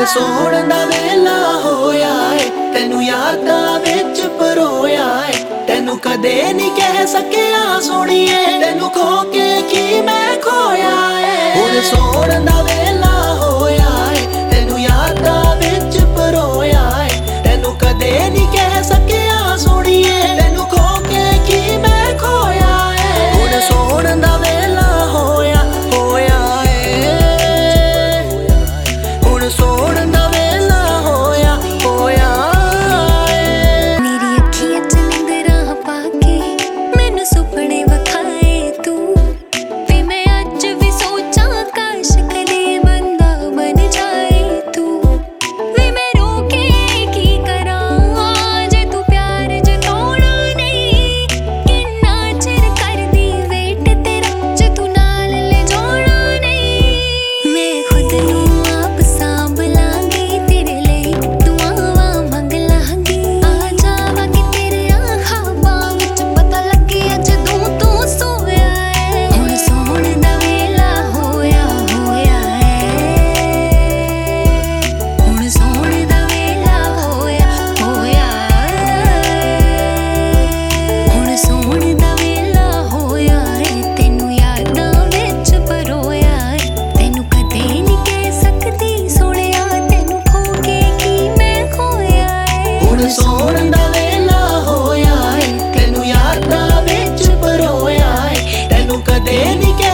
ਸੋਹਣ ਦਾ ਵੇਲਾ ਹੋਇਆ ਏ, ਤੈਨੂੰ ਯਾਦਾਂ ਵਿੱਚ ਪਰੋਇਆ ਏ। ਤੈਨੂੰ ਕਦੇ ਨਹੀਂ ਕਹਿ ਸਕਿਆ ਸੋਹਣੀਏ, ਤੈਨੂੰ ਖੋ ਕੇ ਕੀ ਮੈਂ ਖੋਇਆ ਏ। ਹੁਣ ਸੋਹਣ ਦਾ ਵੇਲਾ ਹੋਇਆ ਏ, ਤੈਨੂੰ ਯਾਦਾਂ ਵਿੱਚ ਪਰੋਇਆ ਏ। ਤੈਨੂੰ ਕਦੇ ਨਹੀਂ ਕਹਿ ਸਕਿਆ ਸੋਹਣੀਏ, ਤੈਨੂੰ ਖੋ ਕੇ ਕੀ ਮੈਂ ਖੋਇਆ ਏ। ਹੁਣ ਸੋਹਣ ਦਾ ਵੇਲਾ ਹੋਇਆ ਏ, ਹੁਣ ਸੋਹਣ ਦਾ ਵੇਲਾ ਹੋਇਆ ਏ। ਮੇਰੀ ਅੱਖੀਆਂ 'ਚ ਨਿੰਦਰਾਂ ਪਾ ਕੇ ਮੈਨੂੰ ਸੁਪਨੇ ਵਿਖਾਏ ਤੂੰ, ਵੀ ਮੈਂ ਅੱਜ ਵੀ ਸੋਚਾਂ ਕਾਸ਼ ਕਦੇ ਬੰਦਾ ਬਣ ਜਾਏ ਤੂੰ। ਵੀ ਮੈਂ ਰੋ ਕੇ ਕੀ ਕਰਾਂ ਜੇ ਤੂੰ ਪਿਆਰ ਜਤਾਉਣਾ ਨਹੀਂ। ਕਿੰਨਾ ਚਿਰ ਕਰਦੀ ਵੇਟ ਤੇਰਾ ਜੇ ਤੂੰ ਨਾਲ ਲੈ ਜਾਣਾ ਨਹੀਂ। ਮੈਂ ਖੁਦ ਨੂੰ ਆਪ ਸਾਂਭ ਲਾਂਗੀ, ਤੇਰੇ ਲਈ ਦੁਆਵਾਂ ਮੰਗ ਲਾਂਗੀ। ਆ ਜਾਵਾਂਗੀ ਤੇਰੇ ਖ਼ਾਬਾਂ ਵਿੱਚ, ਪਤਾ ਲੱਗੇ ਜਦੋਂ ਤੂੰ ਸੋਇਆ ਏ। ਹੁਣ ਸੋਹਣ ਦਾ ਵੇਲਾ ਹੋਇਆ ਏ, ਹੁਣ ਸੋਹਣ ਦਾ ਵੇਲਾ ਹੋਇਆ ਏ। ਹੁਣ ਸੋਹਣ ਦਾ ਵੇਲਾ ਹੋਇਆ ਏ, ਤੈਨੂੰ ਯਾਦਾਂ ਵਿੱਚ ਪਰੋਇਆ ਏ। ਤੈਨੂੰ ਕਦੇ ਨਹੀਂ ਕਹਿ ਸਕਦੀ ਸੋਹਣਿਆ, ਤੈਨੂੰ ਖੋ ਕੇ ਕੀ ਮੈਂ ਖੋਇਆ ਏ। ਹੁਣ ਸੋਹਣ ਦਾ ਵੇਲਾ ਹੋਇਆ ਏ, ਤੈਨੂੰ ਯਾਦਾਂ ਵਿੱਚ ਪਰੋਇਆ ਏ। ਤੈਨੂੰ ਕਦੇ ਨਹੀਂ